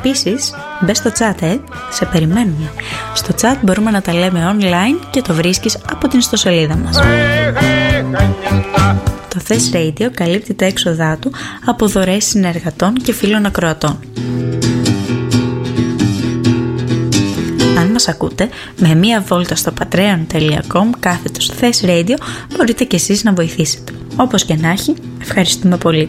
Επίσης, μπες στο chat, σε περιμένουμε. Στο chat μπορούμε να τα λέμε online και το βρίσκεις από την ιστοσελίδα μας. Το Thess Radio καλύπτει τα έξοδά του από δωρεές συνεργατών και φίλων ακροατών. Αν μας ακούτε, με μία βόλτα στο patreon.com/Thess Radio μπορείτε κι εσείς να βοηθήσετε. Όπως και να έχει, ευχαριστούμε πολύ.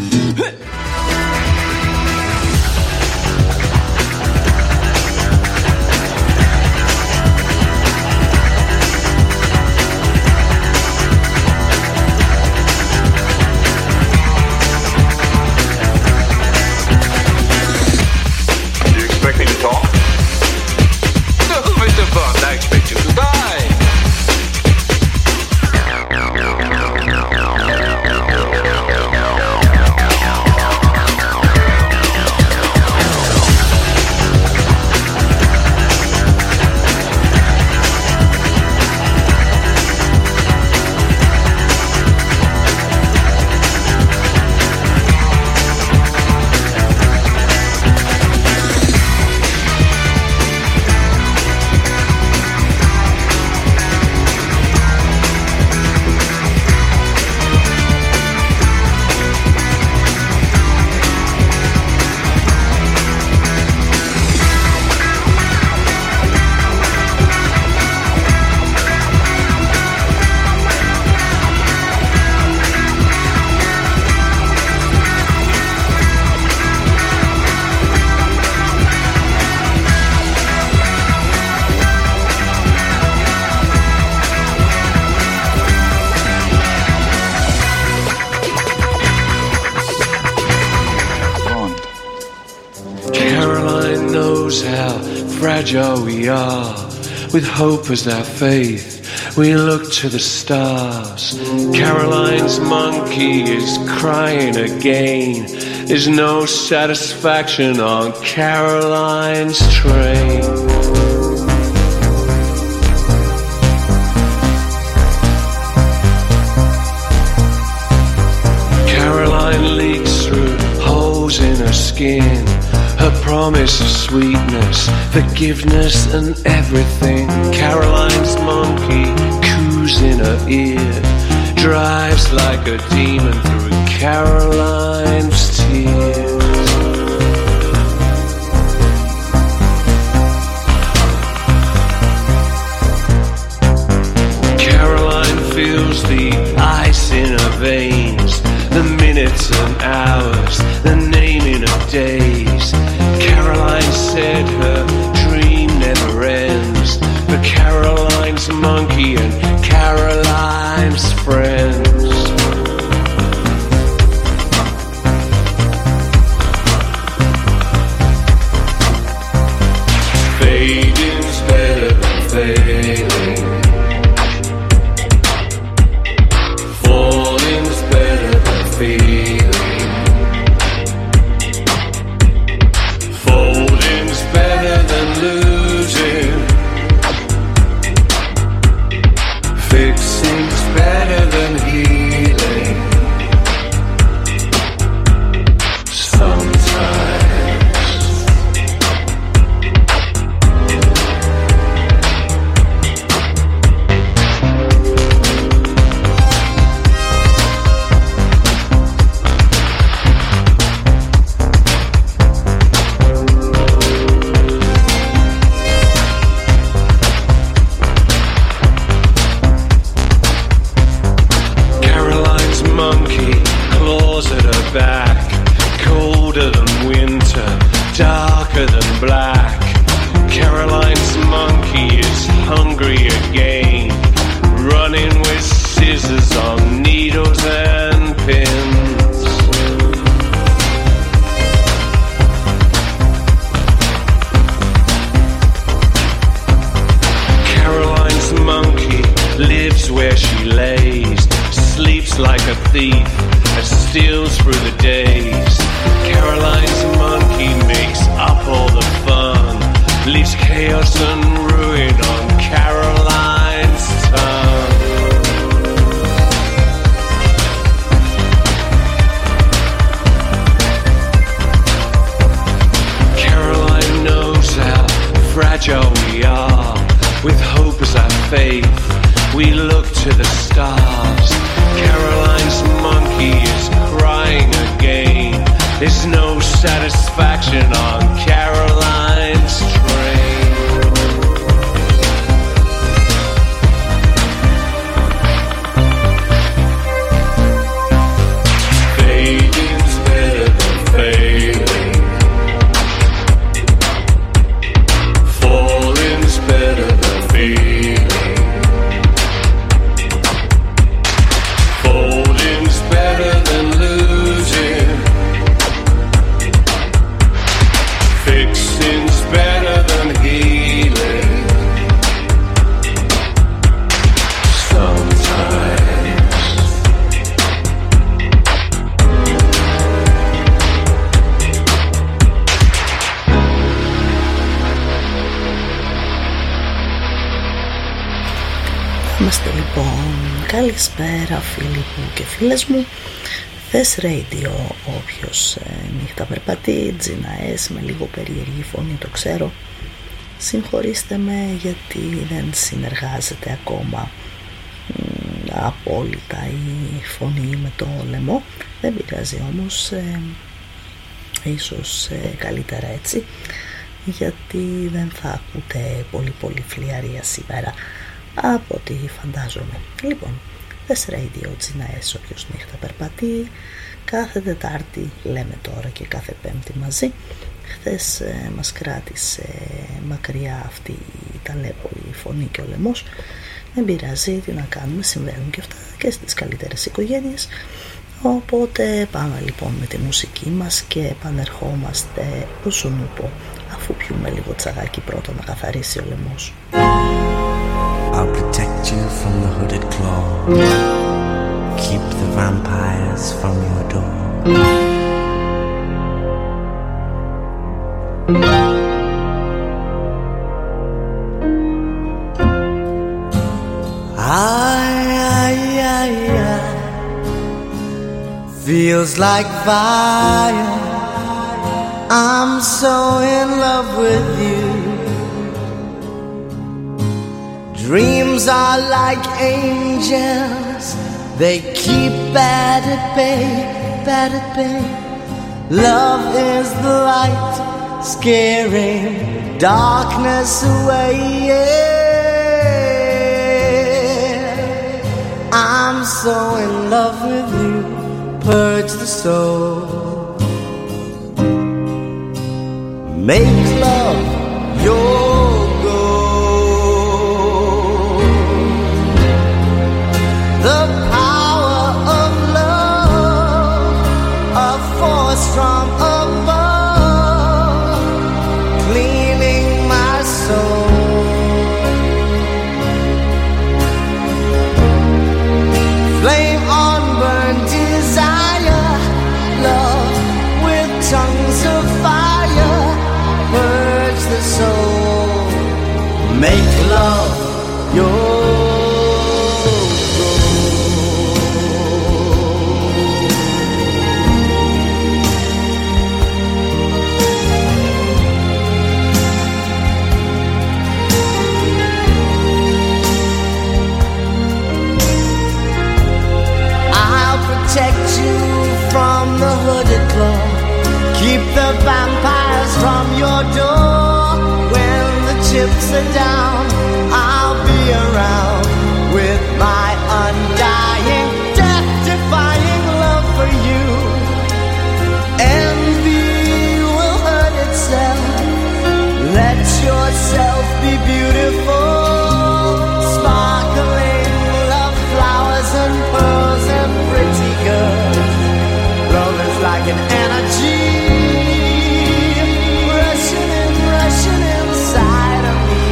We are, with hope as our faith, we look to the stars. Caroline's monkey is crying again. There's no satisfaction on Caroline's train. Caroline leaks through holes in her skin. Her promise of sweetness, forgiveness and everything. Caroline's monkey coos in her ear, drives like a demon through Caroline's tears. Caroline feels the ice in her veins, the minutes and hours, the naming of days. Caroline said her dream never ends, but Caroline's monkey and Caroline's friends. Fading's better than failing. Falling's better than feeling. Folding's better than losing. with hope as our faith, we look to the stars. Caroline's monkey is crying again. There's no satisfaction on Caroline's train. Fading's better than failing. Falling's better than feeling. Folding's better than losing. Fixing's better than healing. Sometimes. Είμαστε λοιπόν, καλησπέρα φίλοι μου και φίλες μου. Θες Radio, όποιος νύχτα περπατεί, Gina S με λίγο περίεργη φωνή, το ξέρω. Συγχωρήστε με γιατί δεν συνεργάζεται ακόμα απόλυτα η φωνή με το λαιμό. Δεν πειράζει όμως, ίσως καλύτερα έτσι, γιατί δεν θα ακούτε πολύ φλιαρία σήμερα από ό,τι φαντάζομαι. Λοιπόν, Θες Radio, Gina S, όποιος νύχτα περπατεί. Κάθε Τετάρτη λέμε τώρα και κάθε Πέμπτη μαζί. Χθες μας κράτησε μακριά αυτή η ταλέπορη φωνή και ο λαιμός. Δεν πειράζει, τι να κάνουμε, συμβαίνουν και αυτά και στις καλύτερες οικογένειες. Οπότε πάμε λοιπόν με τη μουσική μας και επανερχόμαστε όσο μου πω, αφού πιούμε λίγο τσαγάκι πρώτα να καθαρίσει ο λαιμός. I'll protect you from the hooded claw. Keep the vampires from your door. Feels like fire. I'm so in love with you. Dreams are like angels. They keep bad at bay, bad at bay. Love is the light, scaring darkness away. Yeah. I'm so in love with you. Purge the soul. Make love your goal. The power of love, a force from above, cleaning my soul. Flame on burn desire, love with tongues of fire, purge the soul, make love your protect you from the hooded claw. Keep the vampires from your door. When the chips are down, I'll be around with my undying, death-defying love for you. Envy will hurt itself. Let yourself be beautiful, sparkling love flowers and pearls and pretty girls. Love is like an energy rushing inside of me.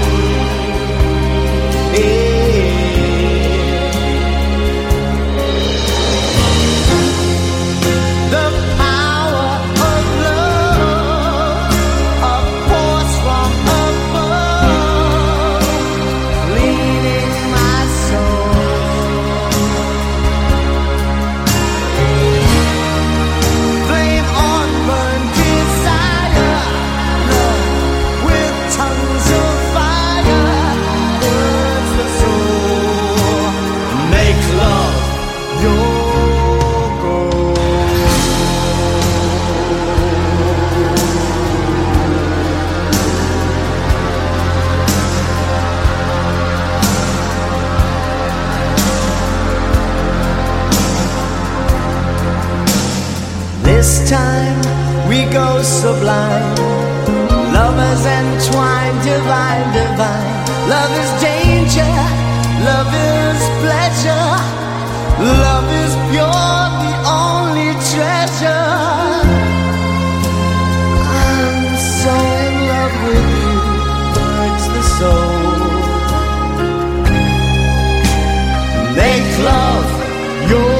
The power of love, a force from above, leading my soul. Flame on burn time we go sublime. Love is entwined, divine, divine. Love is danger, love is pleasure. Love is pure, the only treasure. I'm so in love with you, hurts the soul. Make love your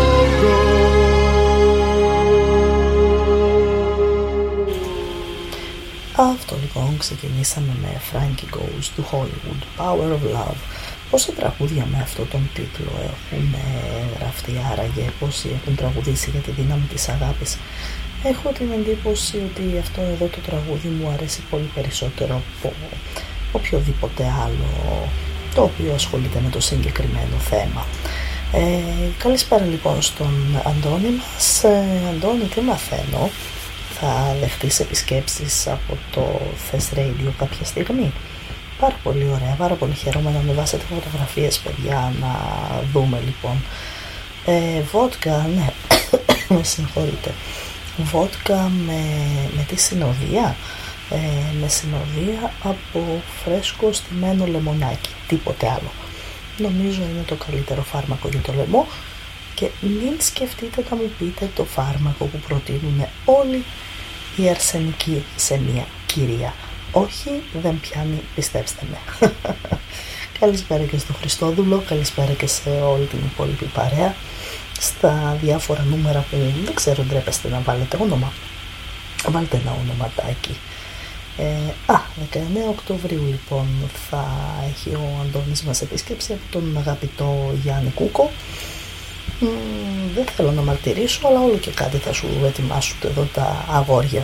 Αυτό λοιπόν ξεκινήσαμε με Frankie Goes to Hollywood, Power of Love. Πόσα τραγούδια με αυτόν τον τίτλο έχουν γραφτεί άραγε, πόσοι έχουν τραγουδήσει για τη δύναμη της αγάπης. Έχω την εντύπωση ότι αυτό εδώ το τραγούδι μου αρέσει πολύ περισσότερο από οποιοδήποτε άλλο το οποίο ασχολείται με το συγκεκριμένο θέμα. Καλησπέρα λοιπόν στον Αντώνη μας. Αντώνη, τι μαθαίνω? Θα δεχτείς επισκέψεις από το Thess Radio κάποια στιγμή? Πάρα πολύ ωραία, πάρα πολύ χαίρομαι να ανεβάσετε φωτογραφίες, παιδιά, να δούμε λοιπόν. Βότκα, ναι, με συγχωρείτε. Βότκα με τη συνοδεία, με συνοδεία από φρέσκο στημένο λεμονάκι, τίποτε άλλο. Νομίζω είναι το καλύτερο φάρμακο για το λαιμό και μην σκεφτείτε να μου πείτε το φάρμακο που προτείνουν όλοι οι αρσενικοί σε μια κυρία. Όχι, δεν πιάνει, πιστέψτε με. Καλησπέρα και στο Χριστόδουλο, καλησπέρα και σε όλη την υπόλοιπη παρέα. Στα διάφορα νούμερα που δεν ξέρω, ντρέπεστε να βάλετε όνομα. Βάλτε ένα ονοματάκι. 19 Οκτωβρίου λοιπόν θα έχει ο Αντώνης μας επίσκεψη από τον αγαπητό Γιάννη Κούκο. Δεν θέλω να μαρτυρήσω, αλλά όλο και κάτι θα σου ετοιμάσουν εδώ τα αγόρια.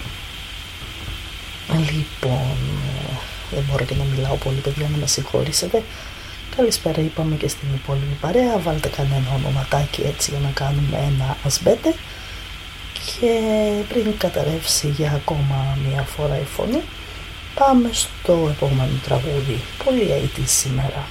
Λοιπόν, δεν μπορώ και να μιλάω πολύ, παιδιά, να με συγχωρήσετε. Καλησπέρα είπαμε και στην υπόλοιπη παρέα. Βάλτε κανένα ονοματάκι έτσι για να κάνουμε ένα ασμπέτε. Και πριν καταρρεύσει για ακόμα μία φορά η φωνή, πάμε στο επόμενο τραγούδι. Πολύ aidy σήμερα.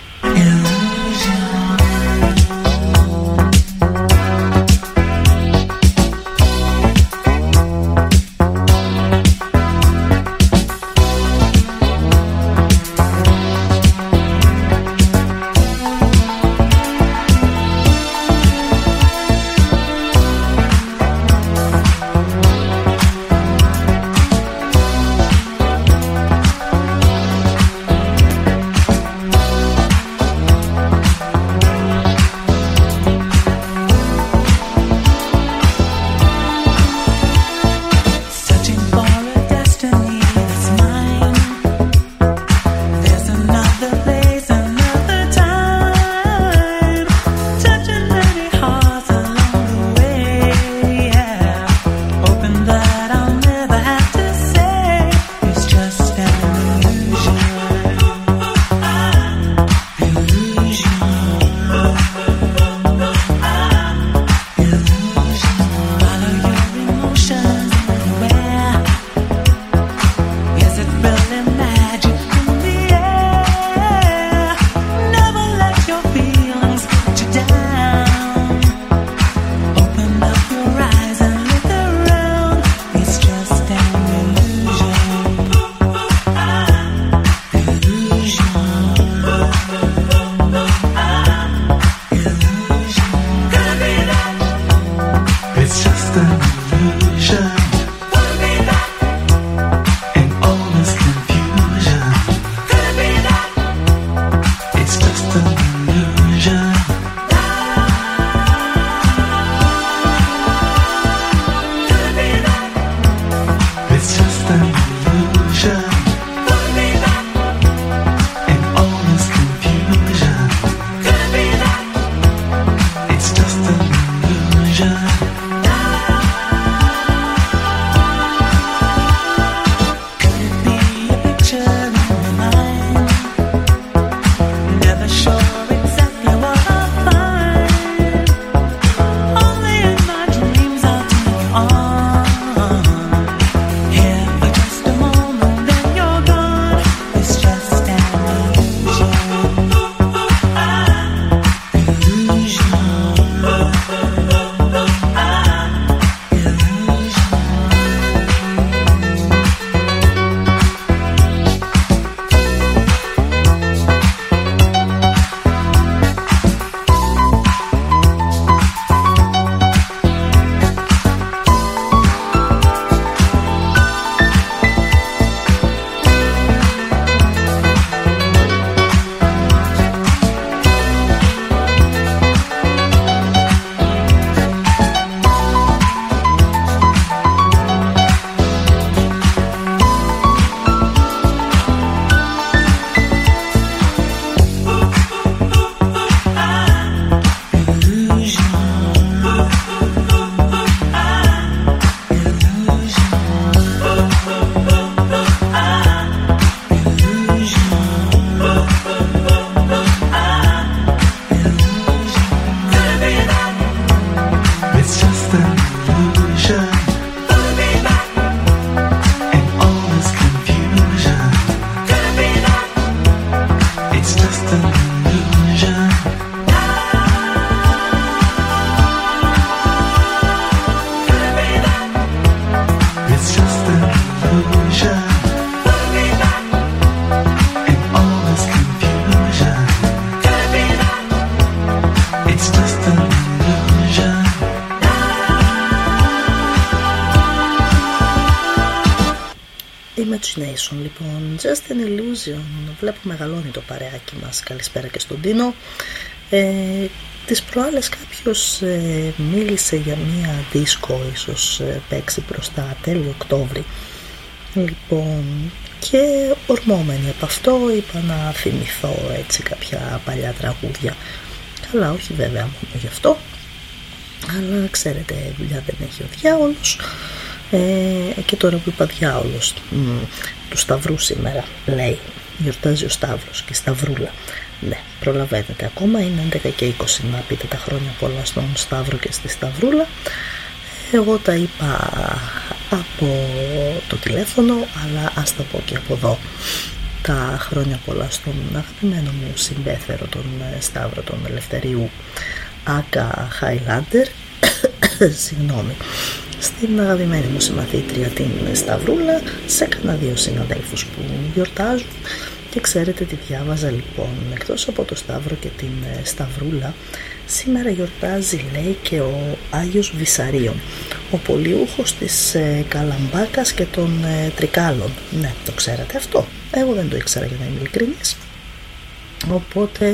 Imagination, λοιπόν, Just an Illusion. Βλέπω μεγαλώνει το παρεάκι μας. Καλησπέρα και στον Τίνο. Τις προάλλες κάποιος μίλησε για μία δίσκο, ίσως παίξει προς τα τέλη Οκτώβρη. Λοιπόν, και ορμόμενοι από αυτό είπα να θυμηθώ έτσι κάποια παλιά τραγούδια. Καλά, όχι βέβαια μόνο γι' αυτό, αλλά ξέρετε, δουλειά δεν έχει ο διάολος. Και τώρα που είπα διάολος, του Σταυρού σήμερα, λέει, γιορτάζει ο Σταύρος και η Σταυρούλα. Ναι, προλαβαίνετε ακόμα, είναι 11 και 20 να πείτε τα χρόνια πολλά στον Σταύρο και στη Σταυρούλα. Εγώ τα είπα από το τηλέφωνο, αλλά ας τα πω και από εδώ. Τα χρόνια πολλά στον αγαπημένο μου συμπέθερο, τον Σταύρο, τον Ελευθερίου Άκα Χάιλάντερ, συγγνώμη, στην αγαπημένη μου συμμαθήτρια την Σταυρούλα, σε κανένα δύο συναδέλφους που γιορτάζουν. Και ξέρετε τι διάβαζα, λοιπόν, εκτός από το Σταύρο και την Σταυρούλα, σήμερα γιορτάζει, λέει, και ο Άγιος Βυσαρίων, ο πολιούχος της Καλαμπάκας και των Τρικάλων. Ναι, το ξέρατε αυτό? Εγώ δεν το ήξερα, για να είμαι ειλικρινής. Οπότε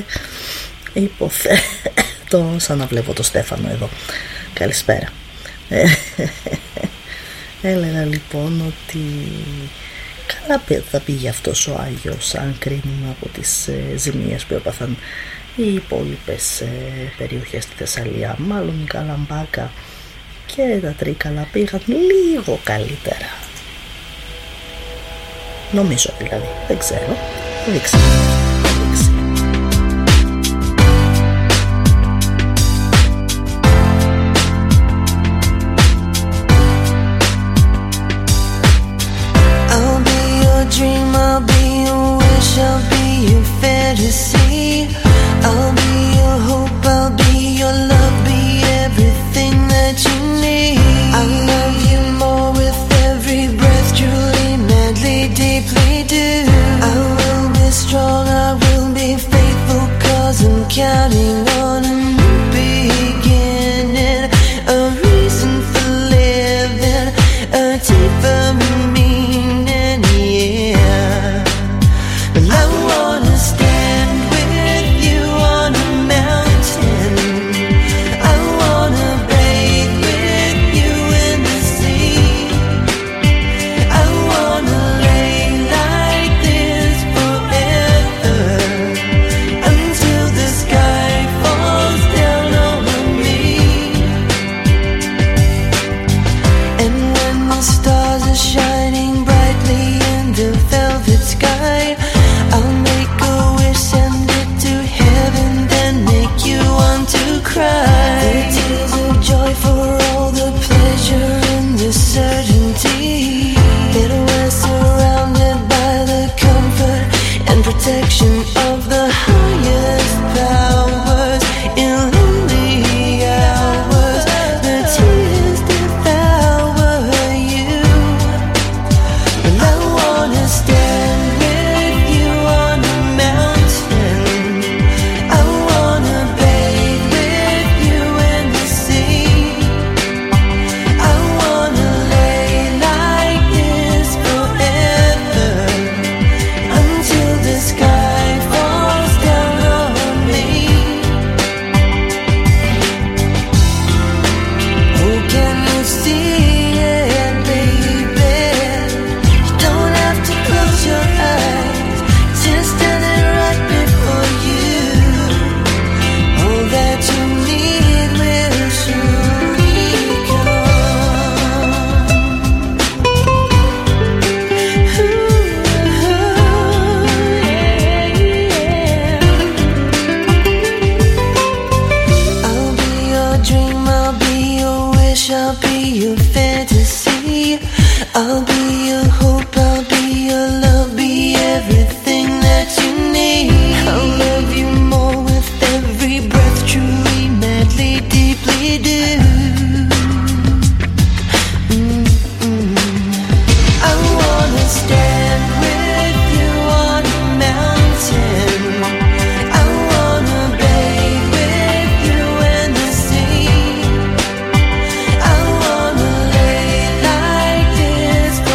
υποθέτω, σαν να βλέπω το Στέφανο εδώ. Καλησπέρα. Έλεγα λοιπόν ότι καλά θα πήγε αυτός ο Άγιος, αν κρίνουμε από τις ζημίες που έπαθαν οι υπόλοιπες περιοχές στη Θεσσαλία. Μάλλον η Καλαμπάκα και τα Τρίκαλα πήγαν λίγο καλύτερα. Νομίζω δηλαδή, δεν ξέρω, δείξτε. I'll be your wish, I'll be your fantasy. I'll be your hope, I'll be your love, be everything that you need. I love you more with every breath, truly, madly, deeply do. I will be strong, I will be faithful, 'cause I'm counting on a new beginning, a reason for living, a deeper meaning, yeah. Well, I wanna stand with you on a mountain, I wanna bathe with you in the sea, I wanna lay like this forever, until the sky falls down over me. And when the stars are shining brightly in the velvet sky, I'll make a wish, send it to heaven, then make you want to cry. The tears of joy for all the pleasure and the certainty that we're surrounded by the comfort and protection of the highest powers. In lonely hours, the tears devour you. Well, I wanna stand with you on a mountain, I wanna bathe with you in the sea, I wanna lay like this forever, until the sky falls down on me. Oh, can you see it, baby? You don't have to close your eyes, just standing right before you. All that you need will surely come. I'll be your dream, I'll be your wish, I'll be your fantasy. I'll be your hope, I'll be your love, be everything that you need. I'll love you more with every breath, truly, madly, deeply do. I wanna stand with you on a mountain, I wanna bathe with you in the sea, I wanna lay like this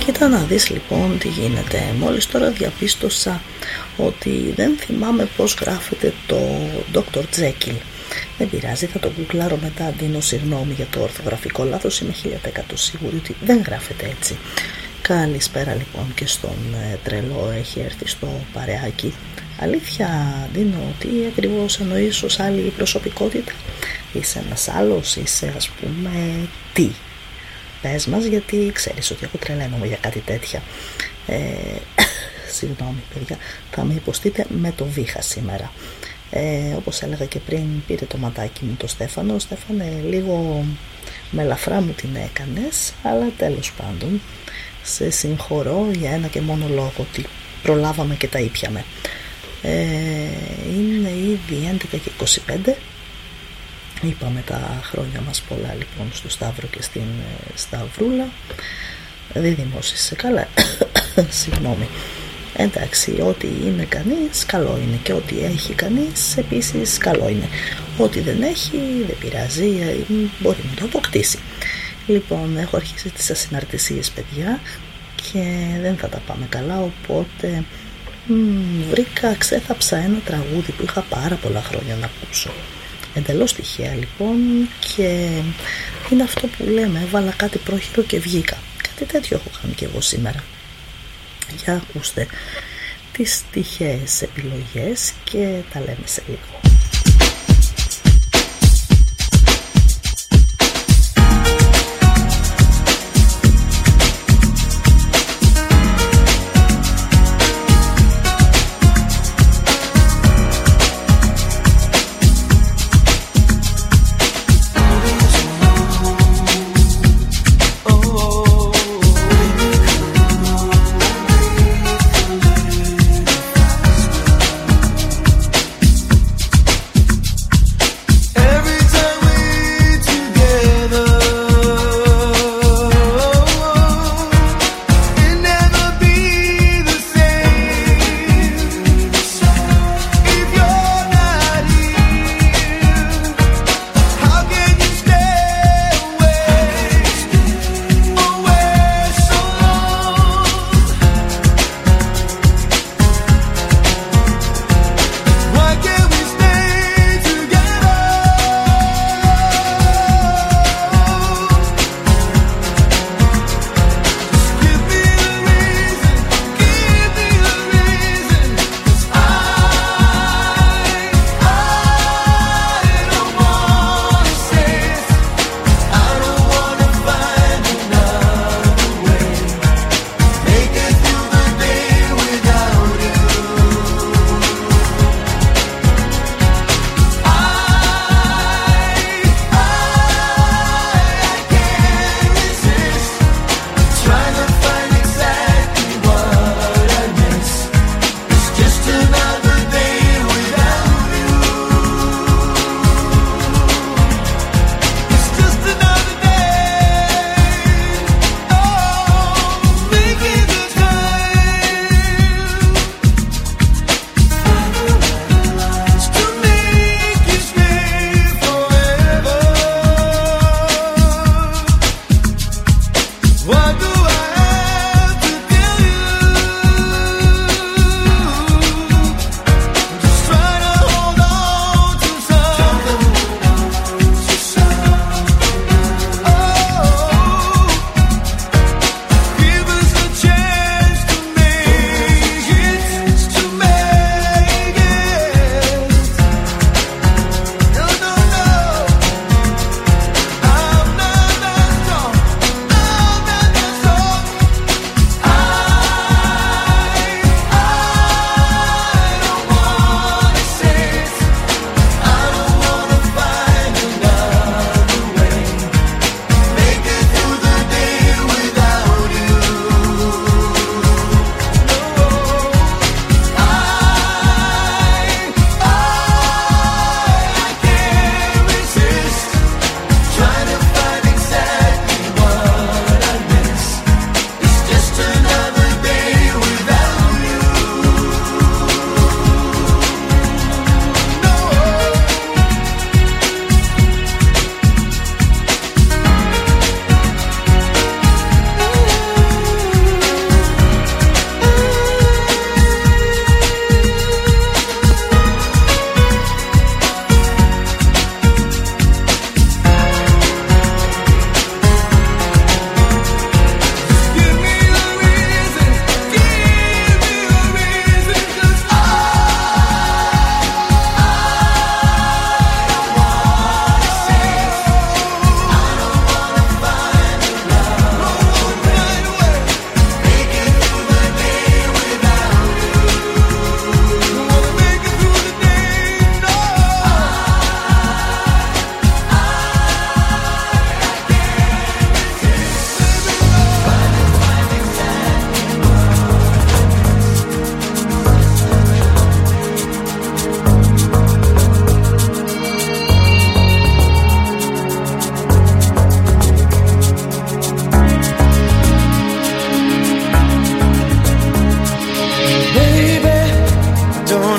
Κοίτα να δεις λοιπόν τι γίνεται. Μόλις τώρα διαπίστωσα ότι δεν θυμάμαι πώς γράφεται το Dr. Jekyll. Δεν πειράζει, θα το γκουγκλάρω μετά, δίνω συγγνώμη για το ορθογραφικό λάθος, είμαι 1000% σίγουρη ότι δεν γράφεται έτσι. Καλησπέρα λοιπόν και στον τρελό, έχει έρθει στο παρεάκι. Αλήθεια Ντίνο, τι ακριβώς εννοείς ως άλλη προσωπικότητα? Είσαι ένας άλλος, είσαι ας πούμε τι? Πες μας, γιατί ξέρεις ότι εγώ τρελαίνομαι για κάτι τέτοια. Συγγνώμη παιδιά, θα με υποστείτε με το βήχα σήμερα. Όπως έλεγα και πριν, πήρε το ματάκι μου το Στέφανο. Στέφανε, λίγο με ελαφρά μου την έκανες, αλλά τέλος πάντων σε συγχωρώ για ένα και μόνο λόγο, ότι προλάβαμε και τα ήπιαμε. Είναι ήδη 11:25. Είπαμε τα χρόνια μας πολλά λοιπόν στο Σταύρο και στην Σταυρούλα. Δίδυμος είσαι, καλά? Συγγνώμη. Εντάξει, ό,τι είναι κανείς καλό είναι, και ό,τι έχει κανείς επίσης καλό είναι. Ό,τι δεν έχει δεν πειράζει, μπορεί να το αποκτήσει. Λοιπόν, έχω αρχίσει τις ασυναρτησίες παιδιά και δεν θα τα πάμε καλά, οπότε ξέθαψα ένα τραγούδι που είχα πάρα πολλά χρόνια να ακούσω. Εντελώς τυχαία λοιπόν, και είναι αυτό που λέμε, έβαλα κάτι πρόχειρο και βγήκα. Κάτι τέτοιο έχω κάνει και εγώ σήμερα. Για ακούστε τις τυχαίες επιλογές και τα λέμε σε λίγο.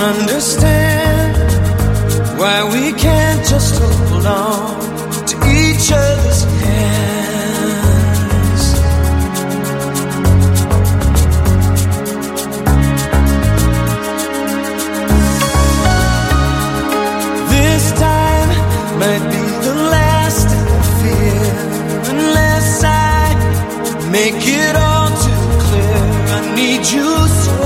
understand why we can't just hold on to each other's hands. This time might be the last of the fear, unless I make it all too clear. I need you so.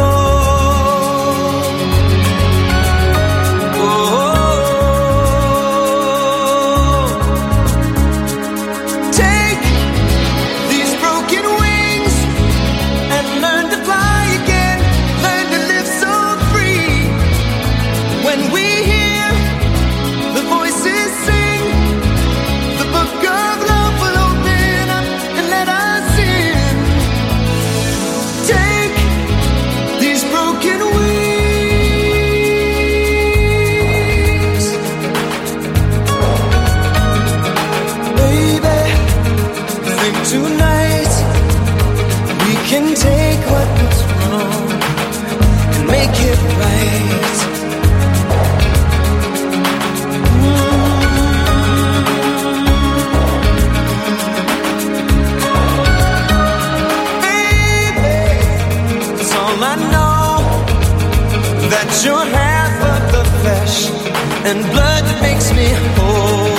Tonight we can take what was wrong and make it right. Baby, that's all I know, that you're half of the flesh and blood that makes me whole.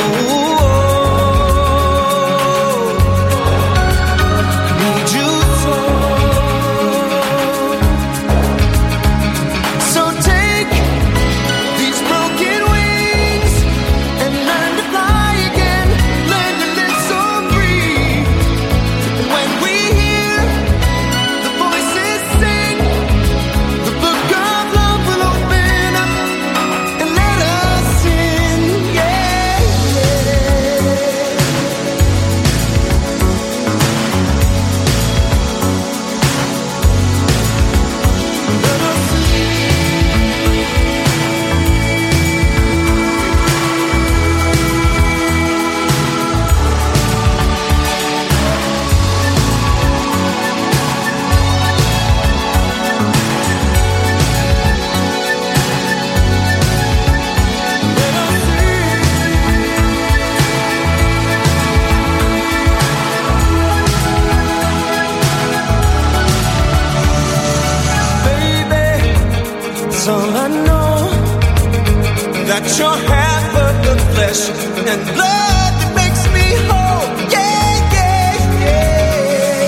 All I know, that you're half of the flesh and blood that makes me whole. Yeah, yeah, yeah.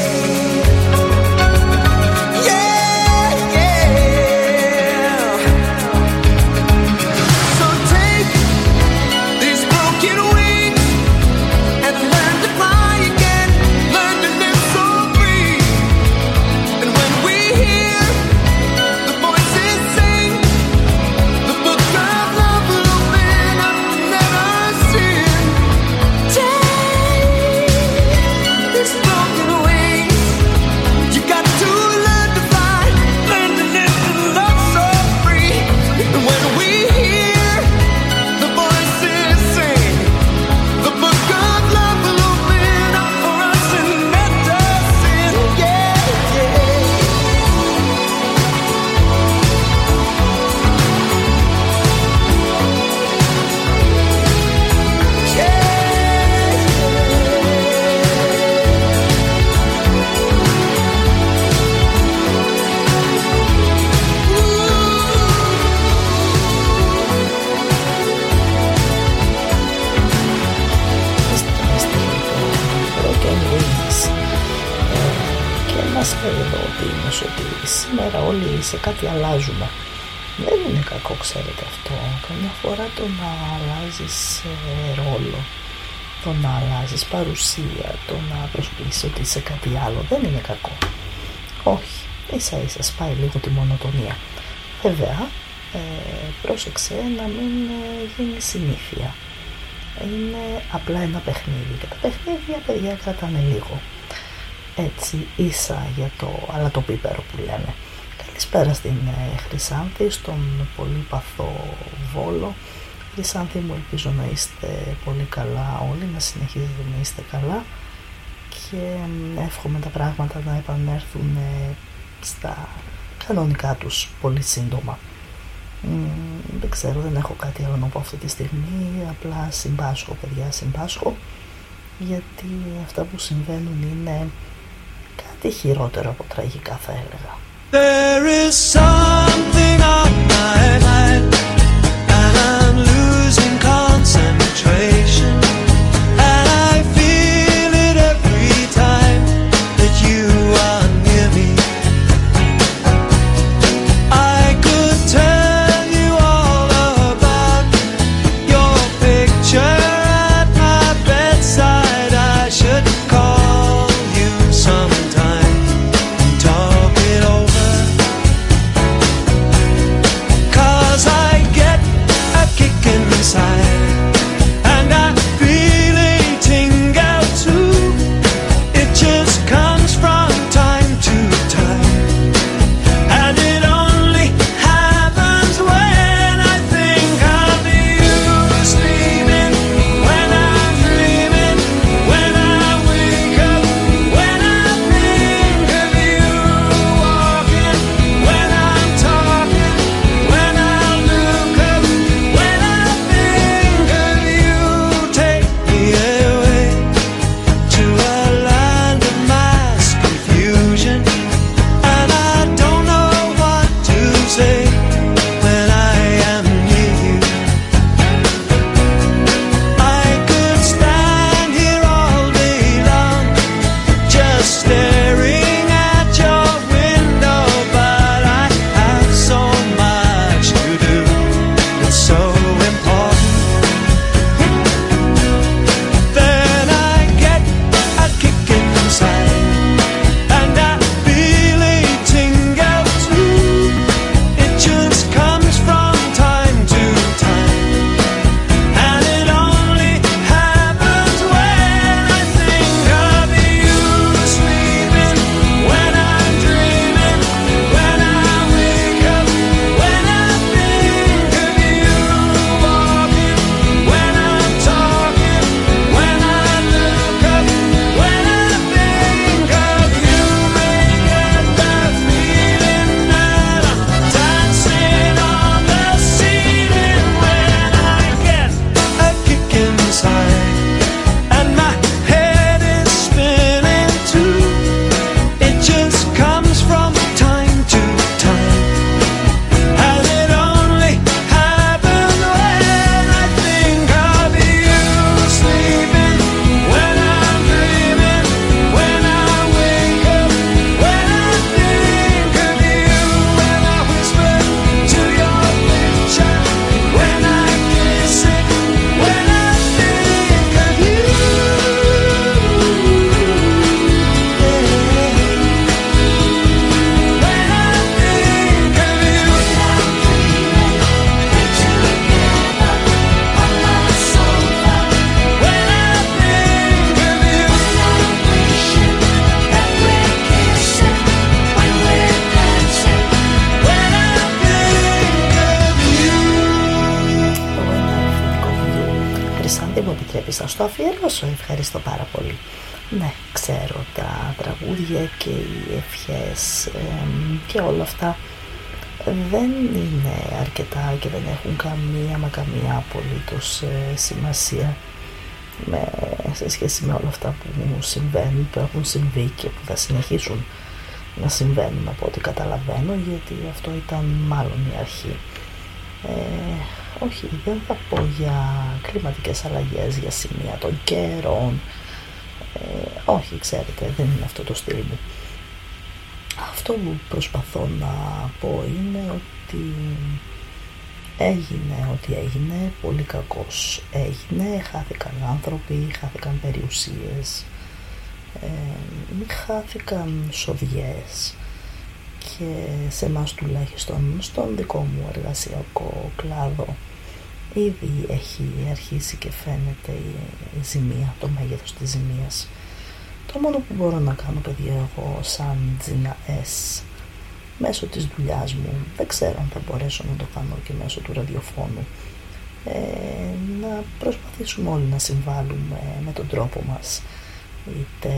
Yeah, yeah. So take these broken wings and learn to fly again. Learn to live so free. And when we hear the voices sing, the book of love will open up and let us in. Take these broken wings. You got to learn to fly, learn to live and love so free. And when we hear the voices sing, the book of love will open up for us and let us in. Yeah, yeah. Broken Wings. Και μας λέει εδώ ο Δήμος ότι σήμερα όλοι σε κάτι αλλάζουμε. Δεν είναι κακό, ξέρετε αυτό. Καμιά φορά το να αλλάζεις ρόλο, το να αλλάζεις παρουσία, το να προσποιείς ότι είσαι κάτι άλλο, δεν είναι κακό. Όχι, ίσα ίσα σπάει λίγο τη μονοτονία. Βέβαια, πρόσεξε να μην γίνει συνήθεια. Είναι απλά ένα παιχνίδι και τα παιχνίδια, παιδιά, κρατάνε λίγο. Έτσι, ίσα για το αλατοπίπερο που λένε. Καλησπέρα στην Χρυσάνθη, στον πολύπαθο Βόλο. Χρυσάνθη μου, ελπίζω να είστε πολύ καλά όλοι, να συνεχίζετε να είστε καλά και εύχομαι τα πράγματα να επανέλθουν στα κανονικά τους πολύ σύντομα. Δεν ξέρω, δεν έχω κάτι άλλο να πω αυτή τη στιγμή. Απλά συμπάσχω, παιδιά, συμπάσχω, γιατί αυτά που συμβαίνουν είναι κάτι χειρότερο από τραγικά, θα έλεγα. There is something on my mind and I'm losing concentration, and I feel it every time that you are near me. I could tell you all about your picture at my bedside. I should call you sometime and talk it over, 'cause I get a kick inside and I feel a tingle too. It just comes from time to time, and it only happens when I think of you sleeping, when I'm dreaming, when I wake up, when I think of you walking, when I'm talking, when I look up, when I think of you. Take me away to a land of mass confusion, and I don't know what to say when I am near you. I could stand here all day long, just staring at your window, but I have so much to do. It's so important. Then I get a kick inside and I feel a tingle too. It just comes from time to time, and it only happens when I think of you sleeping, when I'm dreaming, when I wake up, when I think of you walking, when I'm talking, when I look up, when I think of you. May get the feeling that I'm dancing on the ceiling when I get a kick inside and my head is spinning too. It just comes from time to time, and it only happens when I think of you sleeping, when I'm dreaming, when I wake up, when I think of you, when I whisper to your picture, when I kiss it, when I think of you. When I think of you, when I think of you, when I think of you. Χρυσάνθη, μου επιτρέπεις να στο αφιερώσω? Ευχαριστώ πάρα πολύ. Ναι, ξέρω, τα τραγούδια και οι ευχές και όλα αυτά δεν είναι αρκετά και δεν έχουν καμία απολύτως σημασία σε σχέση με όλα αυτά που μου συμβαίνουν, που έχουν συμβεί και που θα συνεχίσουν να συμβαίνουν, από ό,τι καταλαβαίνω, γιατί αυτό ήταν μάλλον η αρχή. Όχι, δεν θα πω για κλιματικές αλλαγές, για σημεία των καιρών. Όχι, ξέρετε, δεν είναι αυτό το στυλ μου. Αυτό που προσπαθώ να πω είναι ότι έγινε ό,τι έγινε, πολύ κακός έγινε, χάθηκαν άνθρωποι, χάθηκαν περιουσίες, χάθηκαν σοδιές, και σε εμάς τουλάχιστον, στον δικό μου εργασιακό κλάδο, ήδη έχει αρχίσει και φαίνεται η ζημία, το μέγεθος της ζημίας. Το μόνο που μπορώ να κάνω, παιδιά, εγώ σαν Τζίνα S, μέσω της δουλειάς μου, δεν ξέρω αν θα μπορέσω να το κάνω και μέσω του ραδιοφώνου, να προσπαθήσουμε όλοι να συμβάλλουμε με τον τρόπο μας, είτε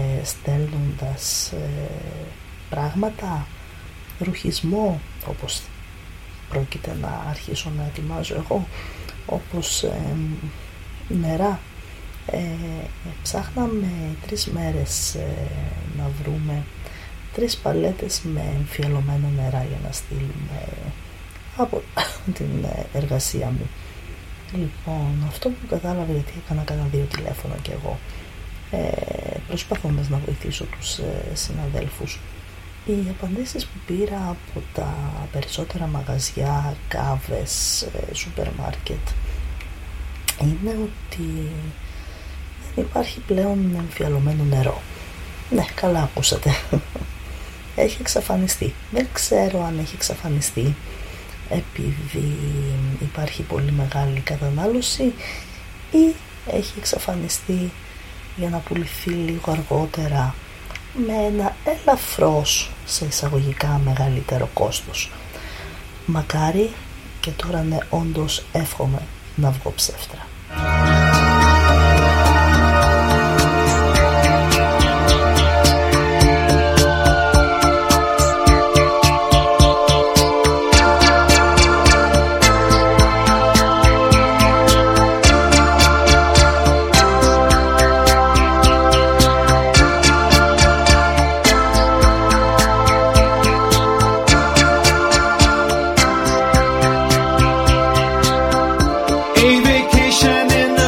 στέλνοντας πράγματα, ρουχισμό, όπως πρόκειται να αρχίσω να ετοιμάζω εγώ, όπως νερά. Ψάχναμε 3 μέρες να βρούμε 3 παλέτες με εμφιαλωμένα νερά για να στείλουμε από την εργασία μου. Λοιπόν, αυτό που κατάλαβα, γιατί έκανα κανένα 2 τηλέφωνα κι εγώ, προσπαθώντας να βοηθήσω τους συναδέλφους, οι απαντήσεις που πήρα από τα περισσότερα μαγαζιά, κάβες, σούπερ μάρκετ, είναι ότι δεν υπάρχει πλέον εμφιαλωμένο νερό. Ναι, καλά ακούσατε. Έχει εξαφανιστεί. Δεν ξέρω αν έχει εξαφανιστεί επειδή υπάρχει πολύ μεγάλη κατανάλωση ή έχει εξαφανιστεί για να πουληθεί λίγο αργότερα με ένα ελαφρώς, σε εισαγωγικά, μεγαλύτερο κόστος. Μακάρι, και τώρα ναι, όντως εύχομαι να βγω ψεύτρα. A vacation in the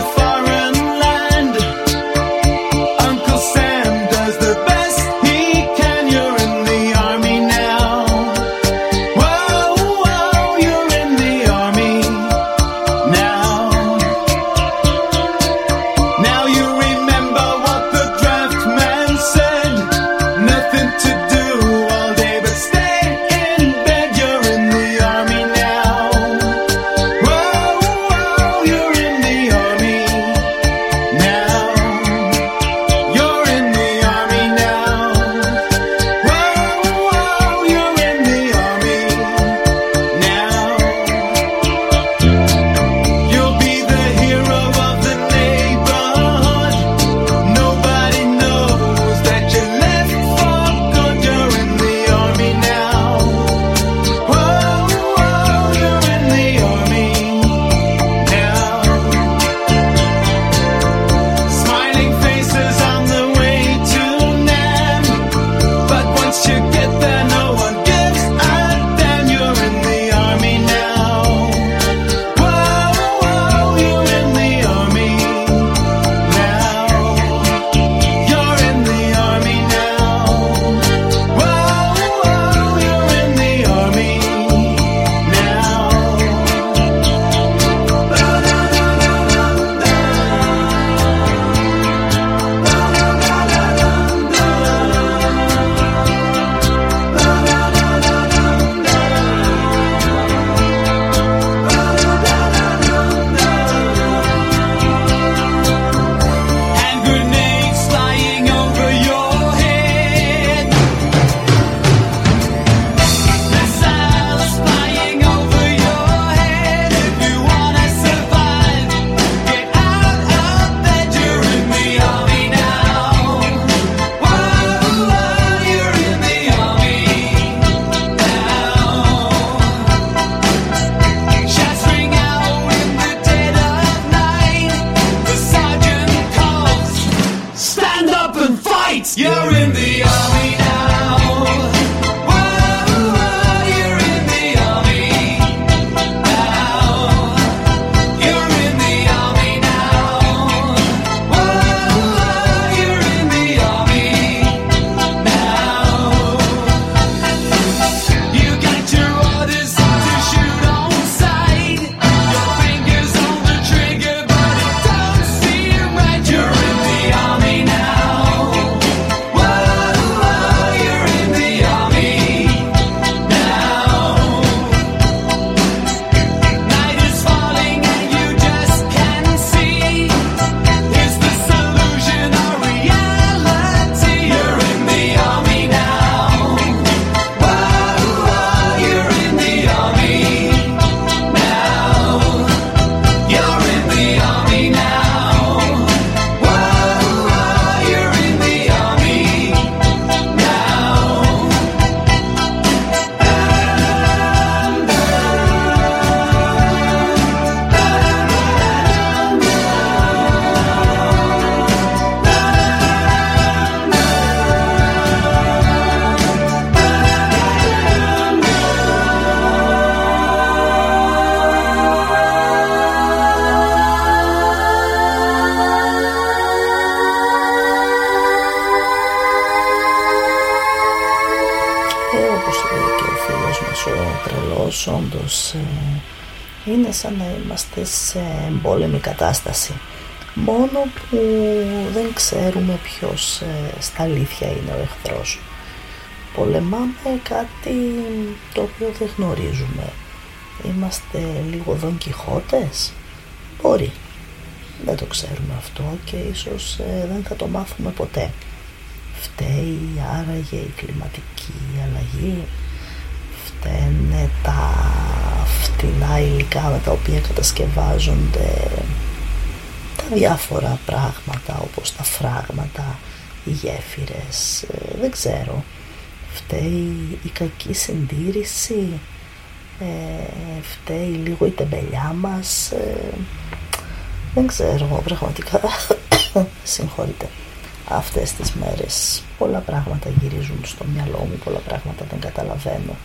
Και όπως λέει και ο φίλος μας ο τρελός, όντως είναι σαν να είμαστε σε εμπόλεμη κατάσταση, μόνο που δεν ξέρουμε ποιος στα αλήθεια είναι ο εχθρός. Πολεμάμε κάτι το οποίο δεν γνωρίζουμε. Είμαστε λίγο Δον Κιχώτες? Μπορεί. Δεν το ξέρουμε αυτό και ίσως δεν θα το μάθουμε ποτέ. Φταίει άραγε η κλιματική αλλαγή? Φταίνε τα φτηνά υλικά με τα οποία κατασκευάζονται τα διάφορα πράγματα, όπως τα φράγματα, οι γέφυρες? Δεν ξέρω. Φταίει η κακή συντήρηση? Φταίει λίγο η τεμπελιά μας? Δεν ξέρω πραγματικά. Συγχωρείτε. Αυτές τις μέρες πολλά πράγματα γυρίζουν στο μυαλό μου, πολλά πράγματα δεν καταλαβαίνω.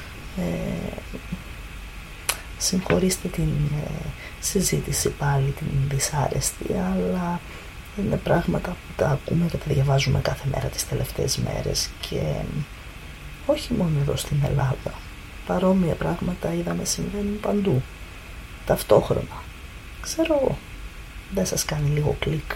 Συγχωρήστε την συζήτηση πάλι, την δυσάρεστη, αλλά είναι πράγματα που τα ακούμε και τα διαβάζουμε κάθε μέρα τις τελευταίες μέρες, και όχι μόνο εδώ στην Ελλάδα. Παρόμοια πράγματα είδαμε συμβαίνουν παντού, ταυτόχρονα. Ξέρω εγώ, δεν σας κάνει λίγο κλικ?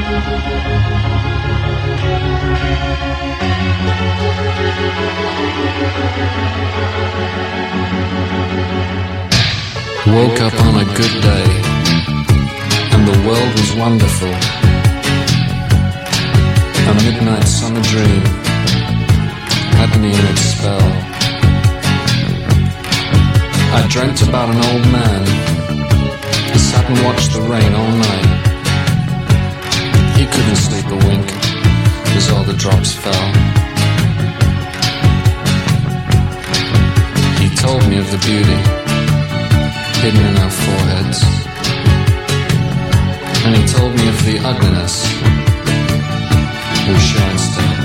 Woke up on a good day, and the world was wonderful. A midnight summer dream had me in its spell. I dreamt about an old man who sat and watched the rain all night. He couldn't sleep a wink as all the drops fell. He told me of the beauty hidden in our foreheads, and he told me of the ugliness we show instead.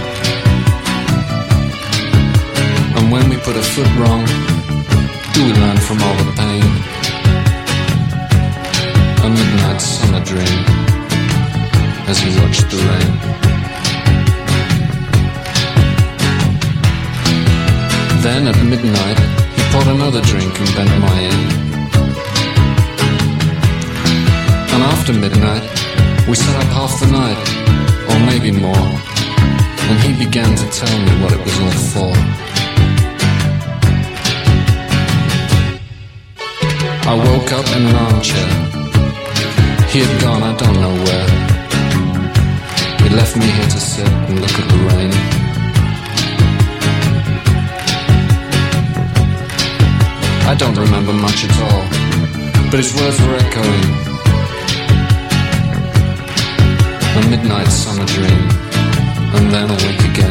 And when we put a foot wrong, do we learn from all the pain? A midnight summer dream as he watched the rain. Then at midnight he poured another drink and bent my ear. And after midnight, we sat up half the night, or maybe more, and he began to tell me what it was all for. I woke up in an armchair. He had gone I don't know where. He left me here to sit and look at the rain. I don't remember much at all, but his words were echoing. A midnight summer dream, and then awake again.